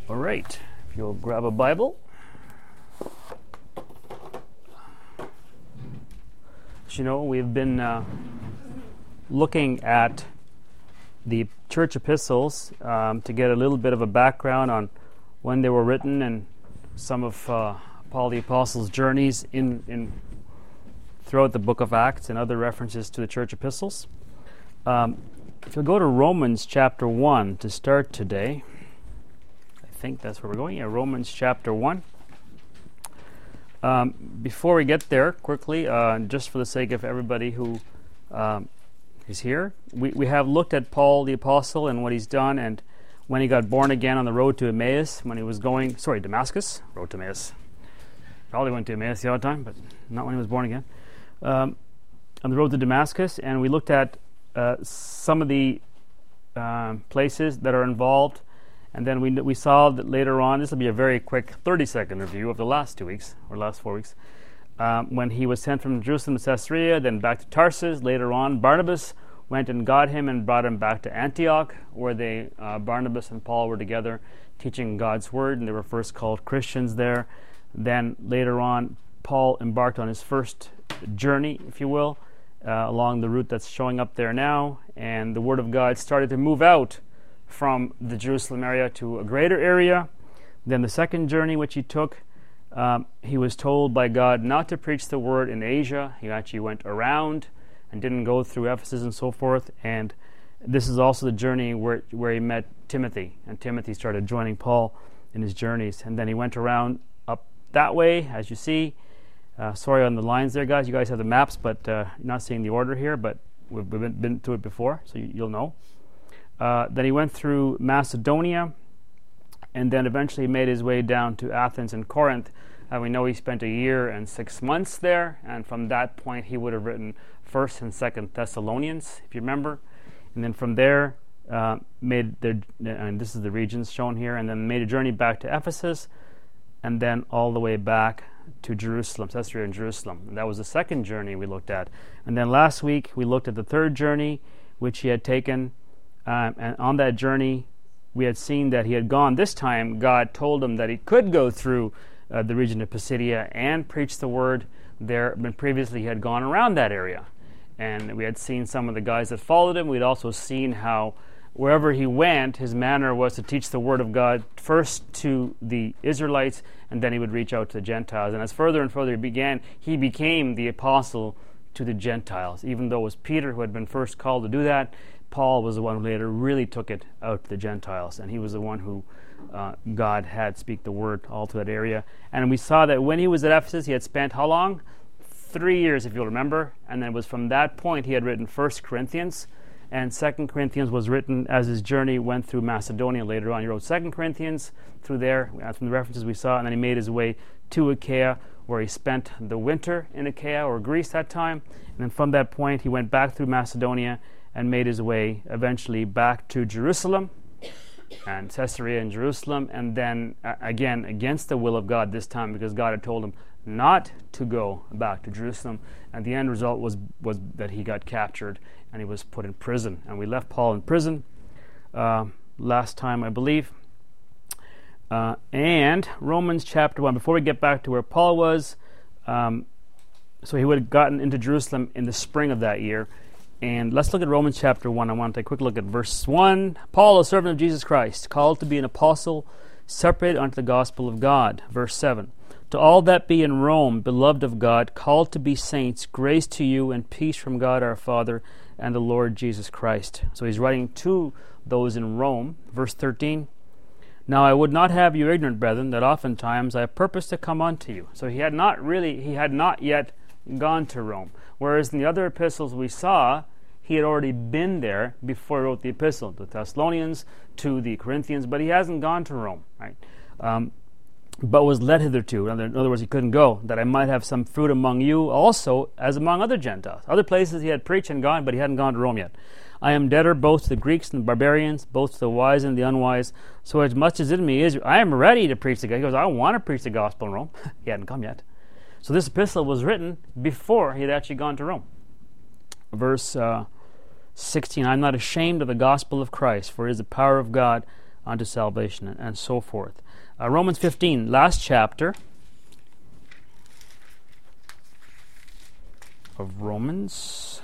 All right, if you'll grab a Bible. As you know, we've been looking at the church epistles to get a little bit of a background on when they were written and some of Paul the Apostle's journeys in throughout the book of Acts and other references to the church epistles. If you'll go to Romans chapter 1 to start today, I think that's where we're going. Yeah, Romans chapter 1. Before we get there, quickly, just for the sake of everybody who is here, we have looked at Paul the Apostle and what he's done, and when he got born again on the road to Emmaus, when he was going, Damascus, road to Emmaus. Probably went to Emmaus the other time, but not when he was born again. On the road to Damascus, and we looked at some of the places that are involved. And then we saw that later on, this will be a very quick 30-second review of the last 2 weeks, or last 4 weeks, when he was sent from Jerusalem to Caesarea, then back to Tarsus. Later on, Barnabas went and got him and brought him back to Antioch, where Barnabas and Paul were together teaching God's Word, and they were first called Christians there. Then later on, Paul embarked on his first journey, if you will, along the route that's showing up there now, and the Word of God started to move out from the Jerusalem area to a greater area. Then the second journey which he took, he was told by God not to preach the word in Asia. He actually went around and didn't go through Ephesus and so forth. And this is also the journey where he met Timothy, and Timothy started joining Paul in his journeys. And then he went around up that way, as you see. Sorry on the lines there, guys. You guys have the maps, but you're not seeing the order here, but we've been through it before, so you'll know. Then he went through Macedonia, and then eventually made his way down to Athens and Corinth. We know he spent 1 year and 6 months there, and from that point he would have written 1st and 2nd Thessalonians, if you remember. And then from there, and this is the regions shown here, and then made a journey back to Ephesus, and then all the way back to Jerusalem, Caesarea and Jerusalem. And that was the second journey we looked at. And then last week we looked at the third journey, which he had taken. And on that journey, we had seen that he had gone. This time, God told him that he could go through the region of Pisidia and preach the word there, but previously he had gone around that area. And we had seen some of the guys that followed him. We'd also seen how wherever he went, his manner was to teach the word of God first to the Israelites, and then he would reach out to the Gentiles. And as further and further he became the apostle to the Gentiles. Even though it was Peter who had been first called to do that, Paul was the one who later really took it out to the Gentiles, and he was the one who God had speak the word all to that area. And we saw that when he was at Ephesus, he had spent how long? 3 years, if you'll remember. And then it was from that point he had written 1 Corinthians, and 2 Corinthians was written as his journey went through Macedonia later on. He wrote 2 Corinthians through there, from the references we saw, and then he made his way to Achaia, where he spent the winter in Achaia, or Greece that time. And then from that point he went back through Macedonia and made his way eventually back to Jerusalem, and Caesarea and Jerusalem, and then again against the will of God this time, because God had told him not to go back to Jerusalem, and the end result was that he got captured and he was put in prison. And we left Paul in prison last time, I believe. And Romans chapter 1, before we get back to where Paul was, so he would have gotten into Jerusalem in the spring of that year. And let's look at Romans chapter 1. I want to take a quick look at verse 1. Paul, a servant of Jesus Christ, called to be an apostle, separated unto the gospel of God. Verse 7. To all that be in Rome, beloved of God, called to be saints, grace to you and peace from God our Father and the Lord Jesus Christ. So he's writing to those in Rome. Verse 13. Now I would not have you ignorant, brethren, that oftentimes I purpose to come unto you. So he had not yet gone to Rome. Whereas in the other epistles we saw, he had already been there before he wrote the epistle, to the Thessalonians, to the Corinthians, but he hasn't gone to Rome, right? But was led hitherto. In other words, he couldn't go, that I might have some fruit among you also, as among other Gentiles. Other places he had preached and gone, but he hadn't gone to Rome yet. I am debtor both to the Greeks and the barbarians, both to the wise and the unwise. So as much as in me is, I am ready to preach the gospel. He goes, I want to preach the gospel in Rome. He hadn't come yet. So this epistle was written before he had actually gone to Rome. Verse 16, I am not ashamed of the gospel of Christ, for it is the power of God unto salvation, and so forth. Romans 15, last chapter of Romans.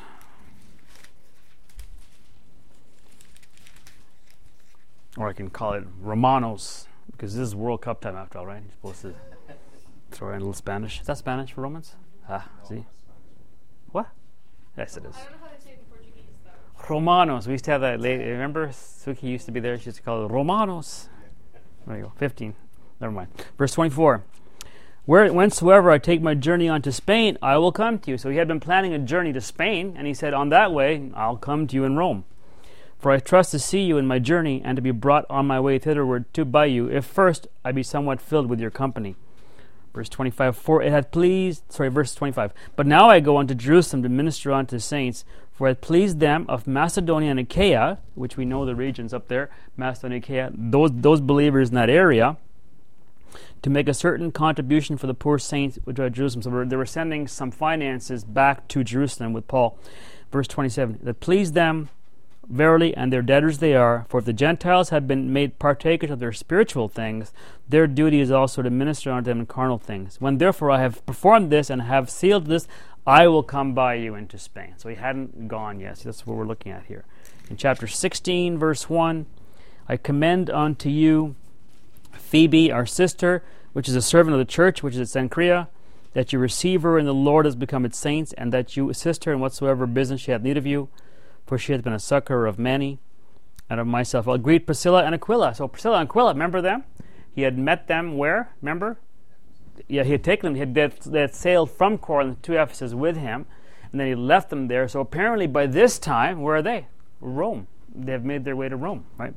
Or I can call it Romanos, because this is World Cup time after all, right? You're supposed to throw in a little Spanish. Is that Spanish for Romans? See? What? Yes, it is. I don't know how to say it in Portuguese, though. Romanos. We used to have that lady. Remember, Suki used to be there. She used to call it Romanos. There you go. 15. Never mind. Verse 24. Whensoever I take my journey unto Spain, I will come to you. So he had been planning a journey to Spain, and he said, on that way, I'll come to you in Rome. For I trust to see you in my journey, and to be brought on my way thitherward to by you, if first I be somewhat filled with your company. Verse 25, verse 25. But now I go unto Jerusalem to minister unto the saints, for it pleased them of Macedonia and Achaia, which we know the regions up there, Macedonia and Achaia, those believers in that area, to make a certain contribution for the poor saints which are at Jerusalem. So they were sending some finances back to Jerusalem with Paul. Verse 27, that pleased them verily, and their debtors they are. For if the Gentiles have been made partakers of their spiritual things, their duty is also to minister unto them in carnal things. When therefore I have performed this and have sealed this, I will come by you into Spain. So he hadn't gone yet. So that's what we're looking at here. In chapter 16, verse 1, I commend unto you Phoebe, our sister, which is a servant of the church, which is at Cenchrea, that you receive her in the Lord as become its saints, and that you assist her in whatsoever business she hath need of you. For she hath been a succorer of many, and of myself. I'll greet Priscilla and Aquila. So Priscilla and Aquila, remember them? He had met them where? Remember? Yeah, he had taken them. They had sailed from Corinth to Ephesus with him, and then he left them there. So apparently by this time, where are they? Rome. They have made their way to Rome, right?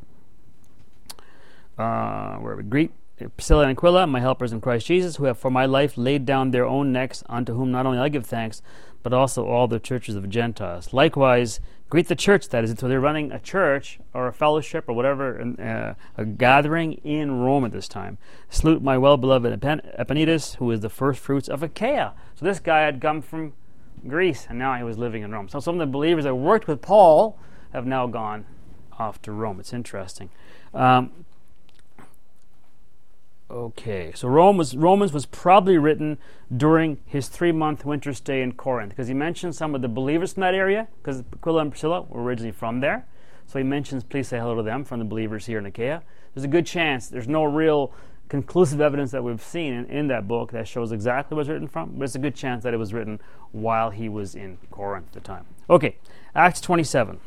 Where we greet Priscilla and Aquila, my helpers in Christ Jesus, who have for my life laid down their own necks, unto whom not only I give thanks, but also all the churches of Gentiles. Likewise, greet the church, that is. So they're running a church or a fellowship or whatever, a gathering in Rome at this time. Salute my well-beloved Epaenetus, who is the first fruits of Achaia. So this guy had come from Greece, and now he was living in Rome. So some of the believers that worked with Paul have now gone off to Rome. It's interesting. Okay, so Romans was probably written during his 3-month winter stay in Corinth, because he mentions some of the believers from that area, because Aquila and Priscilla were originally from there. So he mentions, please say hello to them from the believers here in Achaia. There's a good chance, there's no real conclusive evidence that we've seen in that book that shows exactly what it was written from, but it's a good chance that it was written while he was in Corinth at the time. Okay, Acts 27.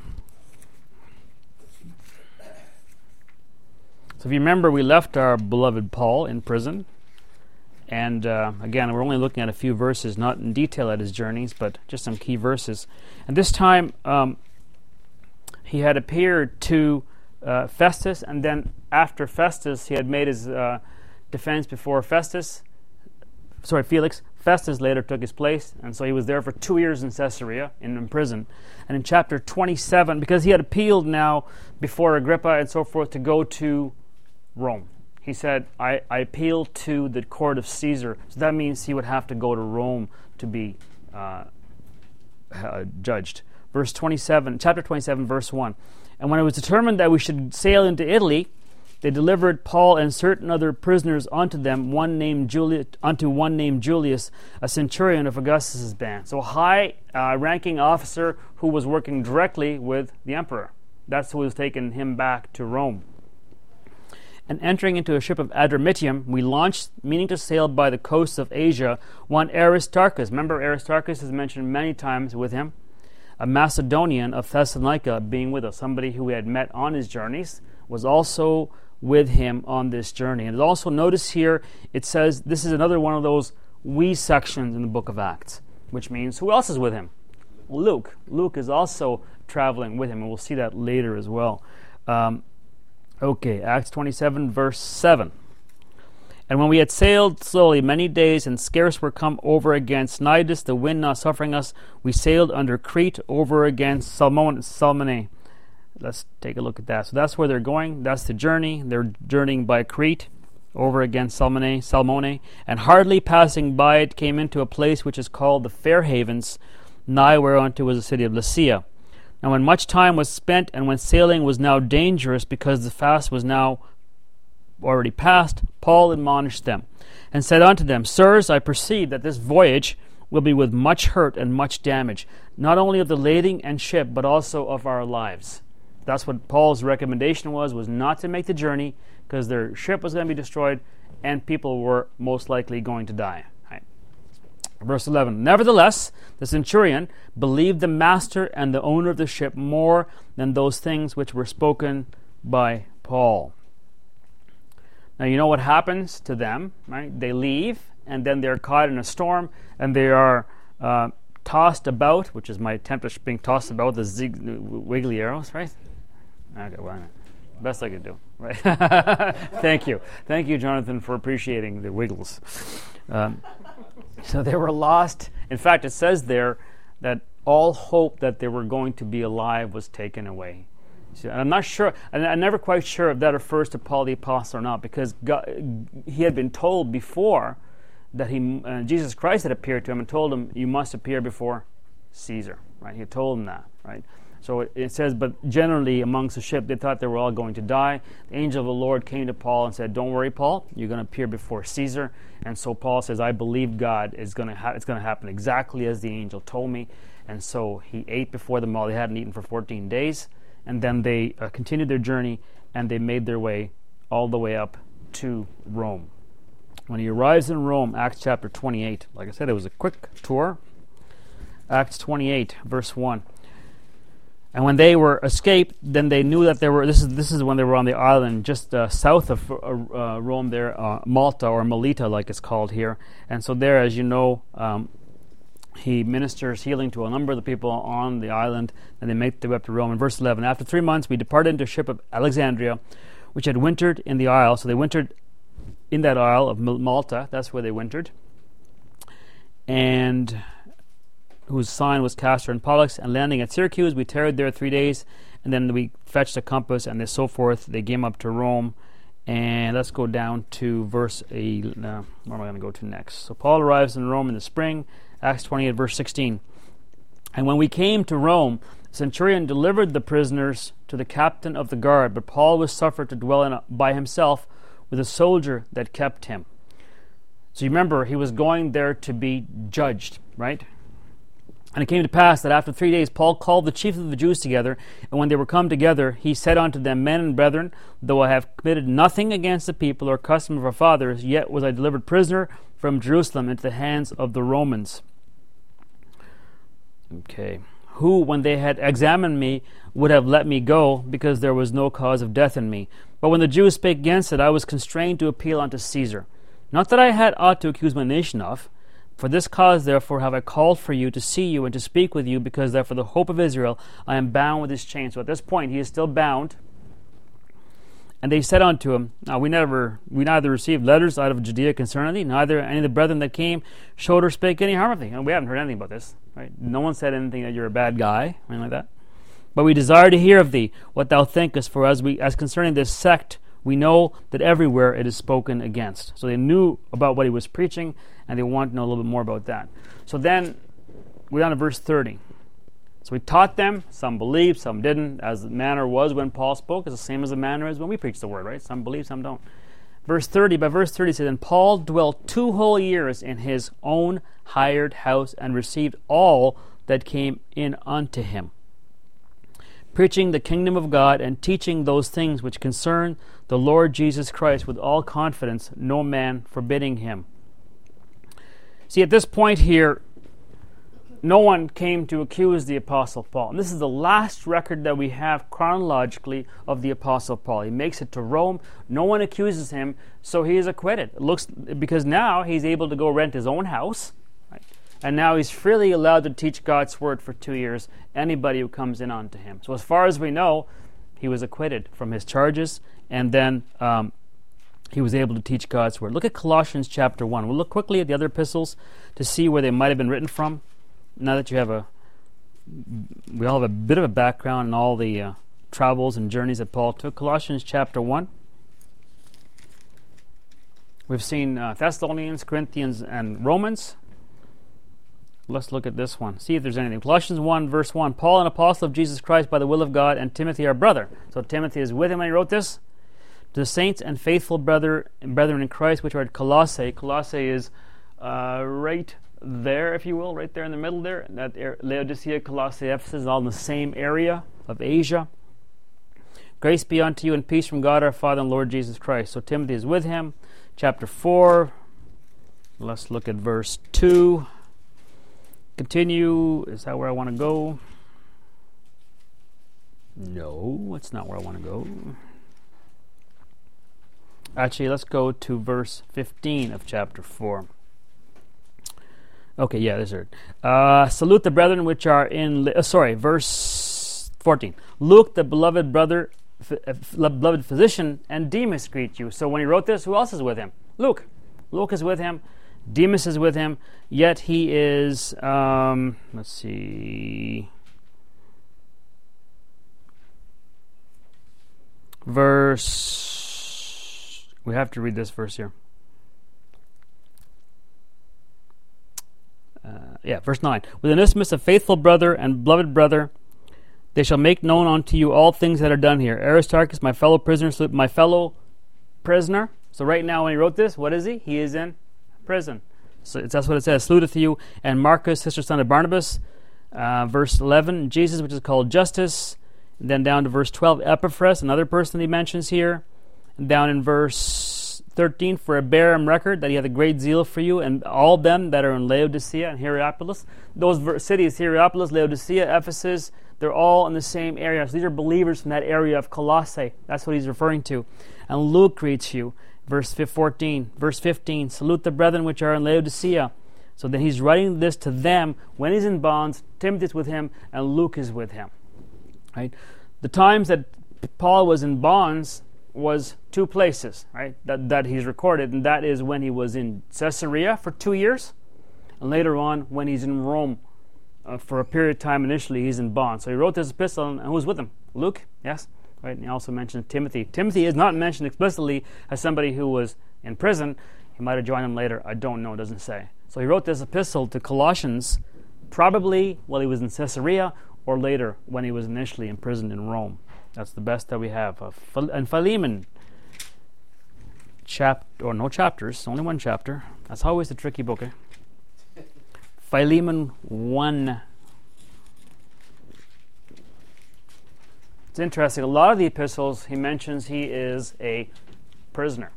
So if you remember, we left our beloved Paul in prison. And again, we're only looking at a few verses, not in detail at his journeys, but just some key verses. And this time, he had appeared to Festus, and then after Festus, he had made his defense before Felix. Festus later took his place, and so he was there for 2 years in Caesarea, in prison. And in chapter 27, because he had appealed now before Agrippa and so forth to go to Rome. He said, I appeal to the court of Caesar. So that means he would have to go to Rome to be judged. Verse 27, chapter 27, verse 1. And when it was determined that we should sail into Italy, they delivered Paul and certain other prisoners unto them, one named Julius, a centurion of Augustus' band. So a high-ranking officer who was working directly with the emperor. That's who was taking him back to Rome. And entering into a ship of Adramyttium, we launched, meaning to sail by the coasts of Asia, one Aristarchus. Remember, Aristarchus is mentioned many times with him. A Macedonian of Thessalonica being with us. Somebody who we had met on his journeys was also with him on this journey. And also notice here, it says, this is another one of those we sections in the book of Acts, which means who else is with him? Luke. Luke is also traveling with him, and we'll see that later as well. Okay, Acts 27, verse 7. And when we had sailed slowly many days, and scarce were come over against Cnidus, the wind not suffering us, we sailed under Crete over against Salmone. Let's take a look at that. So that's where they're going. That's the journey. They're journeying by Crete over against Salmone. And hardly passing by it, came into a place which is called the Fair Havens, nigh whereunto was the city of Lasea. Now when much time was spent, and when sailing was now dangerous, because the fast was now already past, Paul admonished them, and said unto them, Sirs, I perceive that this voyage will be with much hurt and much damage, not only of the lading and ship, but also of our lives. That's what Paul's recommendation was not to make the journey, because their ship was going to be destroyed, and people were most likely going to die. Right. Verse 11, Nevertheless, the centurion believed the master and the owner of the ship more than those things which were spoken by Paul. Now, you know what happens to them, right? They leave, and then they're caught in a storm, and they are tossed about, which is my attempt at being tossed about with the wiggly arrows, right? Okay, well, best I could do, right? Thank you, Jonathan, for appreciating the wiggles. So they were lost. In fact, it says there that all hope that they were going to be alive was taken away. So, and I'm not sure, and I'm never quite sure if that refers to Paul the Apostle or not, because he had been told before that Jesus Christ had appeared to him and told him, you must appear before Caesar, right? He had told him that, right? So it says, but generally amongst the ship, they thought they were all going to die. The angel of the Lord came to Paul and said, don't worry, Paul, you're going to appear before Caesar. And so Paul says, I believe God is going to it's going to happen exactly as the angel told me. And so he ate before them all. They hadn't eaten for 14 days. And then they continued their journey, and they made their way all the way up to Rome. When he arrives in Rome, Acts chapter 28, like I said, it was a quick tour. Acts 28, verse 1. And when they were escaped, then they knew that they were, this is when they were on the island just south of Rome there, Malta or Melita like it's called here. And so there, as you know, he ministers healing to a number of the people on the island, and they make their way up to Rome. In verse 11, After 3 months we departed into a ship of Alexandria, which had wintered in the isle. So they wintered in that isle of Malta. That's where they wintered. And whose sign was Castor and Pollux. And landing at Syracuse, we tarried there 3 days, and then we fetched a compass, and so forth. They came up to Rome. And let's go down to verse 8. Where am I going to go to next? So Paul arrives in Rome in the spring. Acts 28, verse 16. And when we came to Rome, the centurion delivered the prisoners to the captain of the guard, but Paul was suffered to dwell by himself with a soldier that kept him. So you remember, he was going there to be judged, right? And it came to pass that after 3 days Paul called the chief of the Jews together, and when they were come together, he said unto them, Men and brethren, though I have committed nothing against the people or custom of our fathers, yet was I delivered prisoner from Jerusalem into the hands of the Romans. Okay. Who, when they had examined me, would have let me go, because there was no cause of death in me. But when the Jews spake against it, I was constrained to appeal unto Caesar. Not that I had aught to accuse my nation of. For this cause, therefore, have I called for you to see you and to speak with you, because that for the hope of Israel I am bound with this chain. So at this point, he is still bound. And they said unto him, Now we neither received letters out of Judea concerning thee, neither any of the brethren that came showed or spake any harm of thee. And we haven't heard anything about this. Right? No one said anything that you're a bad guy, anything like that. But we desire to hear of thee what thou thinkest, for as concerning this sect, we know that everywhere it is spoken against. So they knew about what he was preaching, and they want to know a little bit more about that. So then, we're down to verse 30. So we taught them, some believed, some didn't, as the manner was when Paul spoke. It's the same as the manner is when we preach the word, right? Some believe, some don't. By verse 30 says, And Paul dwelt 2 whole years in his own hired house, and received all that came in unto him, preaching the kingdom of God, and teaching those things which concern the Lord Jesus Christ with all confidence, no man forbidding him. See, at this point here, no one came to accuse the Apostle Paul. And this is the last record that we have chronologically of the Apostle Paul. He makes it to Rome. No one accuses him, so he is acquitted. It looks, because now he's able to go rent his own house, right? And now he's freely allowed to teach God's word for 2 years, anybody who comes in onto him. So as far as we know, he was acquitted from his charges, and then he was able to teach God's word. Look at Colossians chapter 1. We'll look quickly at the other epistles to see where they might have been written from. Now that we all have a bit of a background in all the travels and journeys that Paul took. Colossians chapter 1. We've seen Thessalonians, Corinthians, and Romans. let's look at this one. See if there's anything. Colossians 1, verse 1. Paul, an apostle of Jesus Christ by the will of God, and Timothy, our brother. So Timothy is with him when he wrote this. To the saints and faithful brethren in Christ, which are at Colossae. Colossae is right there, if you will, right there in the middle there. That Laodicea, Colossae, Ephesus, all in the same area of Asia. Grace be unto you and peace from God our Father and Lord Jesus Christ. So Timothy is with him. Chapter 4. Let's look at verse 2. Continue. Is that where I want to go? No, that's not where I want to go. Actually, let's go to verse 15 of chapter 4. Okay, yeah, this is it. Salute the brethren which are in... verse 14. Luke, the beloved brother, beloved physician, and Demas greet you. So when he wrote this, who else is with him? Luke. Luke is with him. Demas is with him. Yet he is... let's see... We have to read this verse here. Verse 9. With Onesimus, a faithful brother and beloved brother, they shall make known unto you all things that are done here. Aristarchus, my fellow prisoner, salute my fellow prisoner. So right now when he wrote this, what is he? He is in prison. So that's what it says. Saluteth you. And Marcus, sister son of Barnabas. Verse 11, Jesus, which is called Justus. And then down to verse 12, Epaphras, another person he mentions here. And down in verse 13, for I bear him record that he hath a great zeal for you, and all them that are in Laodicea and Hierapolis. Those cities, Hierapolis, Laodicea, Ephesus, they're all in the same area. So these are believers from that area of Colossae. That's what he's referring to. And Luke greets you. Verse 14, salute the brethren which are in Laodicea. So then he's writing this to them when he's in bonds. Timothy's with him, and Luke is with him. Right? The times that Paul was in bonds was two places, right? That he's recorded, and that is when he was in Caesarea for 2 years, and later on when he's in Rome for a period of time. Initially, he's in bonds. So he wrote this epistle, and who's with him? Luke, yes, right. And he also mentioned Timothy. Timothy is not mentioned explicitly as somebody who was in prison. He might have joined him later. I don't know. It doesn't say. So he wrote this epistle to Colossians, probably while he was in Caesarea, or later when he was initially imprisoned in Rome. That's the best that we have. And Philemon, no chapters, only one chapter. That's always the tricky book. Philemon 1. It's interesting. A lot of the epistles, he mentions he is a prisoner.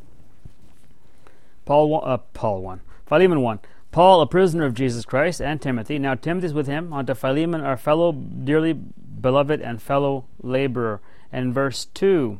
Philemon 1. Paul, a prisoner of Jesus Christ, and Timothy. Now Timothy's with him. Unto Philemon, our fellow dearly beloved and fellow laborer. And verse 2.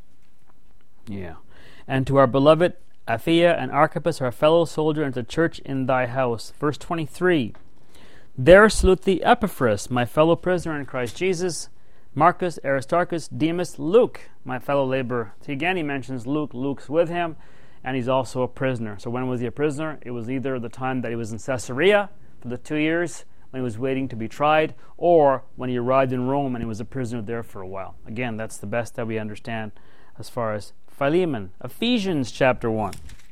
And to our beloved Apphia and Archippus, our fellow soldier, and to the church in thy house. Verse 23. There salute thee Epaphras, my fellow prisoner in Christ Jesus, Marcus, Aristarchus, Demas, Luke, my fellow laborer. See, again, he mentions Luke. Luke's with him, and he's also a prisoner. So when was he a prisoner? It was either the time that he was in Caesarea for the 2 years, when he was waiting to be tried, or when he arrived in Rome and he was a prisoner there for a while. Again, that's the best that we understand as far as Philemon. Ephesians chapter 1.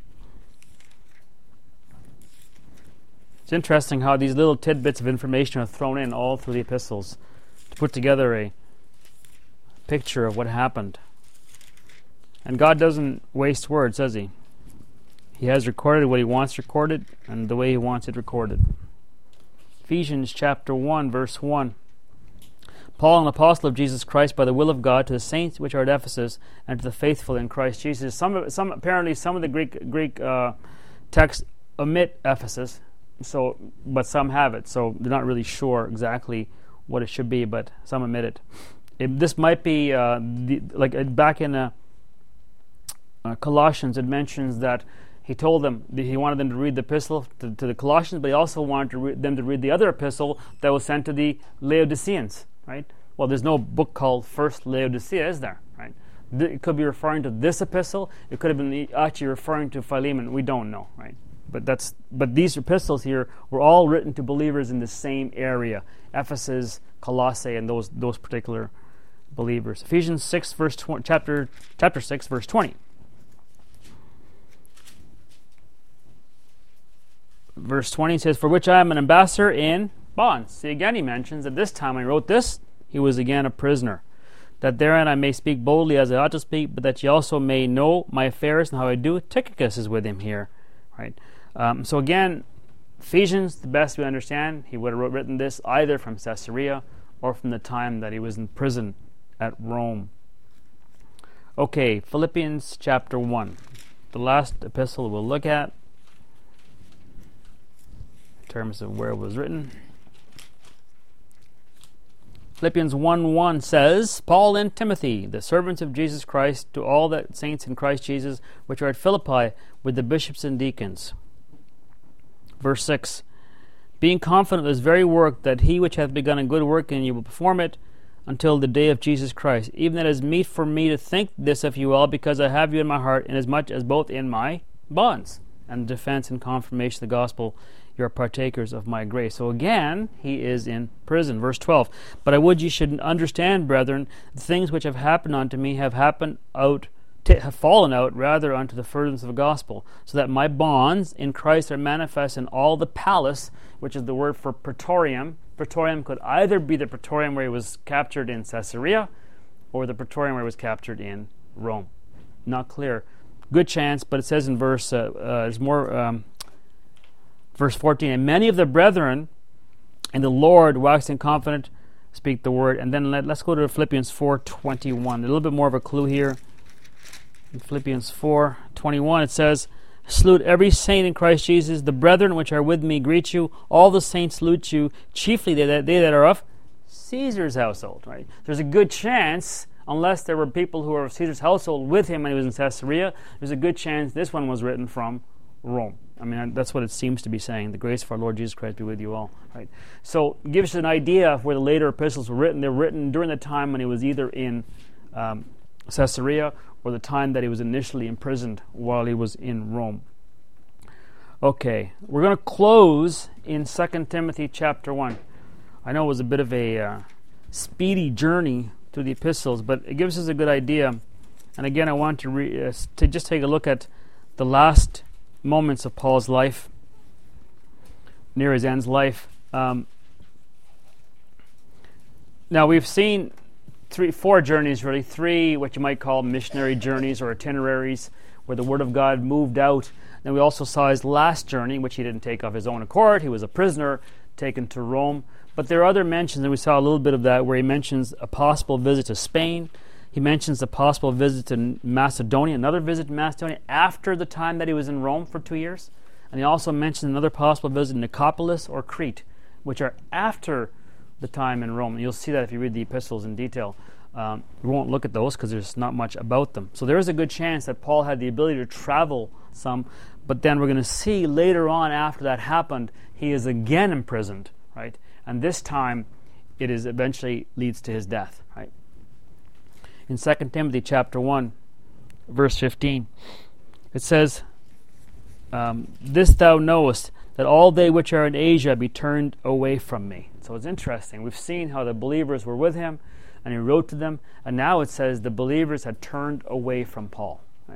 It's interesting how these little tidbits of information are thrown in all through the epistles to put together a picture of what happened. And God doesn't waste words, does he? He has recorded what he wants recorded and the way he wants it recorded. Ephesians chapter 1, verse 1. Paul, an apostle of Jesus Christ by the will of God, to the saints which are at Ephesus, and to the faithful in Christ Jesus. Apparently some of the Greek texts omit Ephesus, but some have it, so they're not really sure exactly what it should be, but some omit it. This might be back in Colossians. It mentions that he told them that he wanted them to read the epistle to the Colossians, but he also wanted them to read the other epistle that was sent to the Laodiceans. Right? Well, there's no book called First Laodicea, is there? Right? It could be referring to this epistle. It could have been actually referring to Philemon. We don't know, right? But these epistles here were all written to believers in the same area: Ephesus, Colossae, and those particular believers. Ephesians 6, verse 20, chapter 6, verse 20. verse 20 says, "For which I am an ambassador in bonds." See, again he mentions that this time when he wrote this, he was again a prisoner. "That therein I may speak boldly as I ought to speak, but that ye also may know my affairs and how I do." Tychicus is with him here, right? So again, Ephesians, the best we understand, he would have written this either from Caesarea or from the time that he was in prison at Rome. Okay, Philippians chapter 1. The last epistle we'll look at in terms of where it was written. Philippians 1:1 says, "Paul and Timothy, the servants of Jesus Christ, to all the saints in Christ Jesus, which are at Philippi, with the bishops and deacons." Verse 6, "Being confident of this very work, that he which hath begun a good work in you will perform it until the day of Jesus Christ. Even that it is meet for me to think this of you all, because I have you in my heart, inasmuch as both in my bonds and defense and confirmation of the gospel you are partakers of my grace." So again, he is in prison. Verse 12, "But I would ye should understand, brethren, the things which have happened unto me have fallen out rather unto the furtherance of the gospel, so that my bonds in Christ are manifest in all the palace," which is the word for praetorium. Praetorium could either be the praetorium where he was captured in Caesarea or the praetorium where he was captured in Rome. Not clear. Good chance, but it says in verse 14, "And many of the brethren in the Lord, waxing confident, speak the word." And then let's go to Philippians 4:21. A little bit more of a clue here. In Philippians 4:21 it says, "Salute every saint in Christ Jesus. The brethren which are with me greet you. All the saints salute you, chiefly they that are of Caesar's household." Right? There's a good chance, unless there were people who were of Caesar's household with him when he was in Caesarea, there's a good chance this one was written from Rome. I mean, that's what it seems to be saying. "The grace of our Lord Jesus Christ be with you all." Right? So it gives us an idea of where the later epistles were written. They're written during the time when he was either in Caesarea or the time that he was initially imprisoned while he was in Rome. Okay, we're going to close in 2 Timothy chapter 1. I know it was a bit of a speedy journey through the epistles, but it gives us a good idea. And again, I want to just take a look at the last moments of Paul's life, near his end's life. Now, we've seen four journeys, really. Three, what you might call missionary journeys or itineraries, where the Word of God moved out. Then we also saw his last journey, which he didn't take of his own accord. He was a prisoner taken to Rome. But there are other mentions, and we saw a little bit of that, where he mentions a possible visit to Spain. He mentions a possible visit to Macedonia, another visit to Macedonia after the time that he was in Rome for 2 years. And he also mentions another possible visit to Nicopolis or Crete, which are after the time in Rome. And you'll see that if you read the epistles in detail. We won't look at those because there's not much about them. So there is a good chance that Paul had the ability to travel some, but then we're going to see later on, after that happened, he is again imprisoned, right? And this time it is eventually leads to his death, right? In 2 Timothy chapter 1, verse 15, it says, "This thou knowest, that all they which are in Asia be turned away from me." So it's interesting. We've seen how the believers were with him, and he wrote to them, and now it says the believers had turned away from Paul. Right?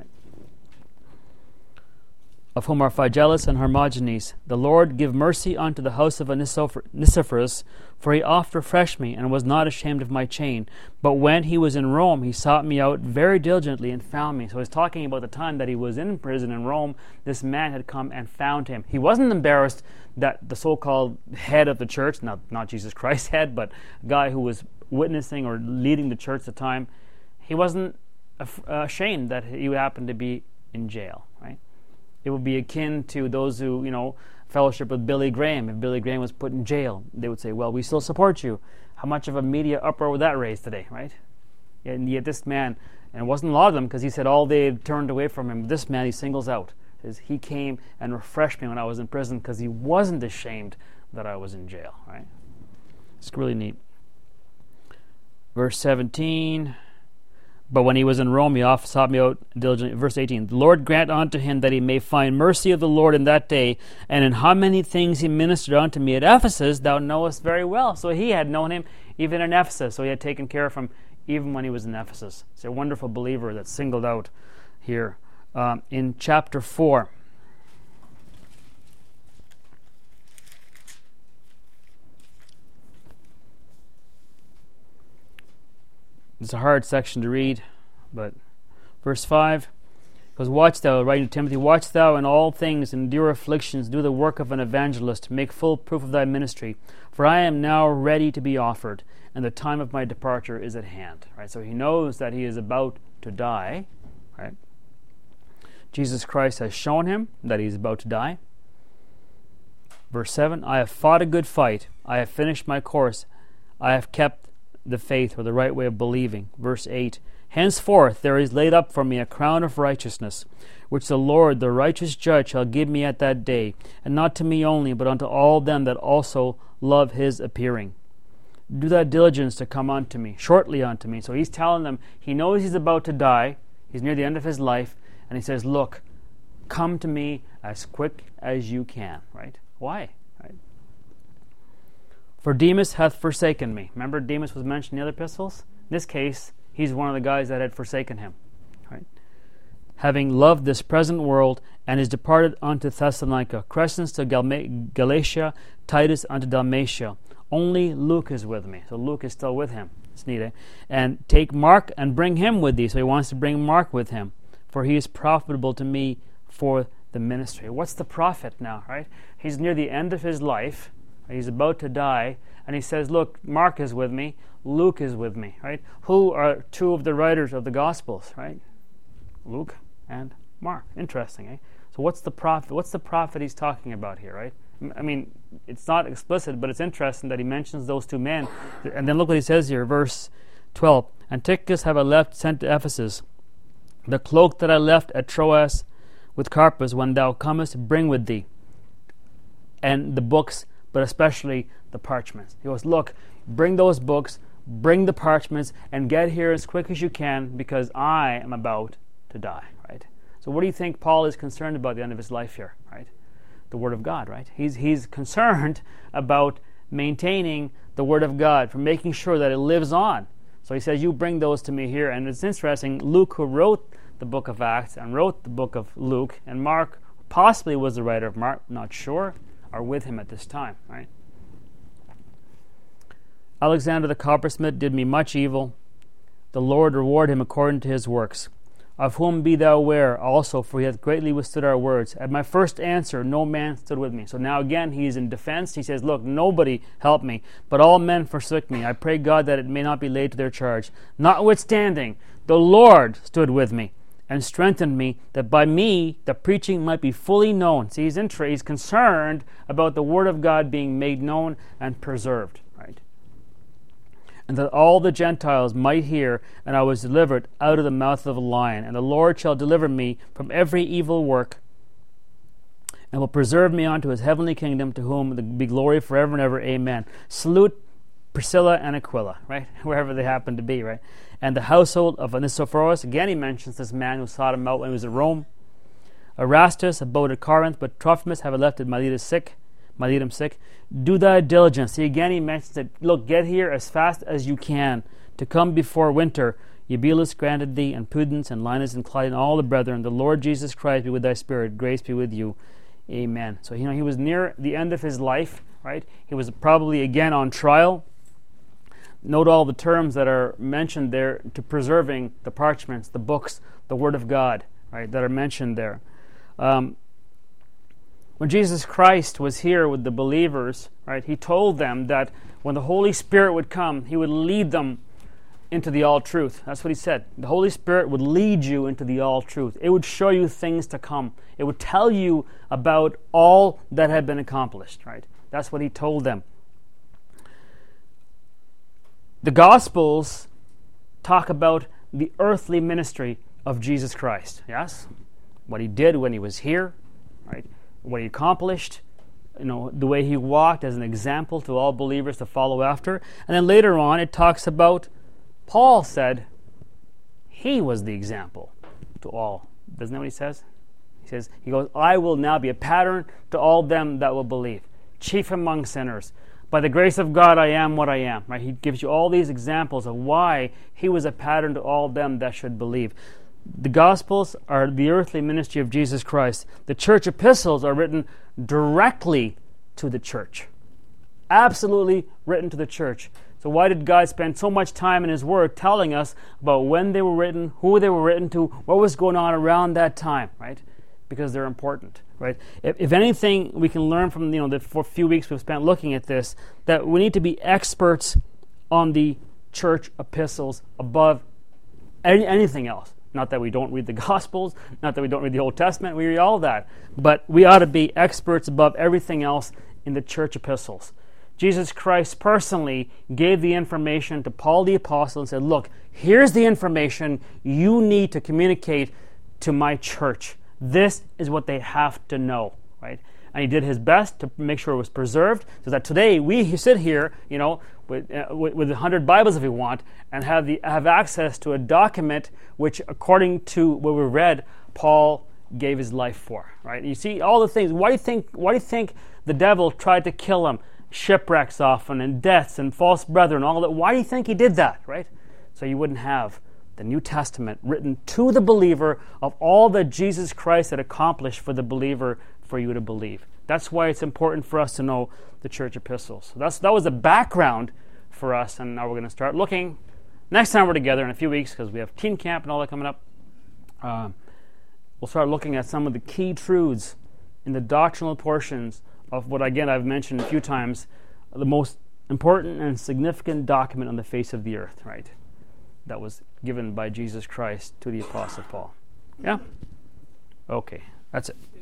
"Of whom are Phygellus and Hermogenes. The Lord give mercy unto the house of Onesiphorus, for he oft refreshed me, and was not ashamed of my chain. But when he was in Rome, he sought me out very diligently and found me." So he's talking about the time that he was in prison in Rome. This man had come and found him. He wasn't embarrassed that the so-called head of the church, not Jesus Christ's head, but a guy who was witnessing or leading the church at the time, he wasn't ashamed that he happened to be in jail, right? It would be akin to those who, fellowship with Billy Graham. If Billy Graham was put in jail, they would say, "Well, we still support you." How much of a media uproar would that raise today, right? And yet this man, and it wasn't a lot of them, because he said all they had turned away from him. This man he singles out. He came and refreshed me when I was in prison because he wasn't ashamed that I was in jail, right? It's really neat. Verse 17, "But when he was in Rome, he oft sought me out diligently." Verse 18, "The Lord grant unto him that he may find mercy of the Lord in that day, and in how many things he ministered unto me at Ephesus, thou knowest very well." So he had known him even in Ephesus, so he had taken care of him even when he was in Ephesus. It's a wonderful believer that's singled out here. In chapter 4, It's a hard section to read, but verse 5 goes, "Watch thou," writing to Timothy, "watch thou in all things, endure afflictions, do the work of an evangelist, make full proof of thy ministry. For I am now ready to be offered, and the time of my departure is at hand." Right? So he knows that he is about to die. Right? Jesus Christ has shown him that he is about to die. Verse 7, "I have fought a good fight. I have finished my course. I have kept the faith," or the right way of believing. Verse 8, "Henceforth there is laid up for me a crown of righteousness, which the Lord, the righteous judge, shall give me at that day, and not to me only, but unto all them that also love his appearing. Do thy diligence to come unto me, shortly unto me." So he's telling them, he knows he's about to die, he's near the end of his life, and he says, look, come to me as quick as you can. Right? Why? Right? "For Demas hath forsaken me." Remember, Demas was mentioned in the other epistles? In this case, he's one of the guys that had forsaken him. Right? "Having loved this present world, and is departed unto Thessalonica, Crescens to Galatia, Titus unto Dalmatia. Only Luke is with me." So Luke is still with him. It's neat, eh? "And take Mark and bring him with thee." So he wants to bring Mark with him. "For he is profitable to me for the ministry." What's the profit now, right? He's near the end of his life. He's about to die, and he says, look, Mark is with me, Luke is with me, right? Who are two of the writers of the Gospels, right? Luke and Mark. Interesting, eh? So what's the profit? What's the profit he's talking about here, right? I mean, it's not explicit, but it's interesting that he mentions those two men. And then look what he says here, verse 12. "And Tychicus have I left sent to Ephesus. The cloak that I left at Troas with Carpus, when thou comest, bring with thee. And the books, but especially the parchments." He goes, look, bring those books, bring the parchments, and get here as quick as you can, because I am about to die, right? So what do you think Paul is concerned about at the end of his life here, right? The Word of God, right? He's concerned about maintaining the Word of God, for making sure that it lives on. So he says, you bring those to me here. And it's interesting, Luke, who wrote the book of Acts and wrote the book of Luke, and Mark possibly was the writer of Mark, not sure, are with him at this time, right? "Alexander the coppersmith did me much evil. The Lord reward him according to his works. Of whom be thou aware also, for he hath greatly withstood our words. At my first answer no man stood with me." So now again he's in defense. He says, look, nobody helped me, but all men forsook me. I pray God that it may not be laid to their charge. Notwithstanding, the Lord stood with me and strengthened me, that by me the preaching might be fully known. See, he's concerned about the Word of God being made known and preserved, right? "And that all the Gentiles might hear, and I was delivered out of the mouth of a lion. And the Lord shall deliver me from every evil work, and will preserve me unto his heavenly kingdom, to whom be glory forever and ever. Amen. Salute Priscilla and Aquila," right? Wherever they happen to be, right? "And the household of Onesiphorus." Again, he mentions this man who sought him out when he was at Rome. "Erastus abode at Corinth, but Trophimus have I left at Miletum sick. Do thy diligence." See, again, he mentions that, look, get here as fast as you can to come before winter. "Eubulus granted thee, and Pudens, and Linus, and Clyde, and all the brethren. The Lord Jesus Christ be with thy spirit. Grace be with you. Amen." So, he was near the end of his life, right? He was probably, again, on trial. Note all the terms that are mentioned there to preserving the parchments, the books, the Word of God, right, that are mentioned there. When Jesus Christ was here with the believers, right, he told them that when the Holy Spirit would come, he would lead them into the all truth. That's what he said. The Holy Spirit would lead you into the all truth. It would show you things to come. It would tell you about all that had been accomplished, right? That's what he told them. The Gospels talk about the earthly ministry of Jesus Christ, yes? What he did when he was here, right? What he accomplished, the way he walked as an example to all believers to follow after. And then later on, it talks about, Paul said, he was the example to all. Doesn't that what he says? He goes, "I will now be a pattern to all them that will believe, chief among sinners. By the grace of God, I am what I am." Right? He gives you all these examples of why he was a pattern to all them that should believe. The Gospels are the earthly ministry of Jesus Christ. The church epistles are written directly to the church. Absolutely written to the church. So why did God spend so much time in His Word telling us about when they were written, who they were written to, what was going on around that time, right? Because they're important, right? If anything, we can learn from the few weeks we've spent looking at this, that we need to be experts on the church epistles above anything else. Not that we don't read the Gospels, not that we don't read the Old Testament, we read all of that. But we ought to be experts above everything else in the church epistles. Jesus Christ personally gave the information to Paul the Apostle and said, look, here's the information you need to communicate to my church. This is what they have to know, right? And he did his best to make sure it was preserved, so that today we sit here, with 100 Bibles if we want, and have access to a document which, according to what we read, Paul gave his life for, right? You see all the things. Why do you think the devil tried to kill him? Shipwrecks often, and deaths, and false brethren, all that. Why do you think he did that, right? So you wouldn't have the New Testament written to the believer of all that Jesus Christ had accomplished for the believer for you to believe. That's why it's important for us to know the church epistles. So that was the background for us, and now we're going to start looking. Next time we're together in a few weeks, because we have teen camp and all that coming up, we'll start looking at some of the key truths in the doctrinal portions of what, again, I've mentioned a few times, the most important and significant document on the face of the earth, right? That was given by Jesus Christ to the Apostle Paul. Yeah? Okay, that's it.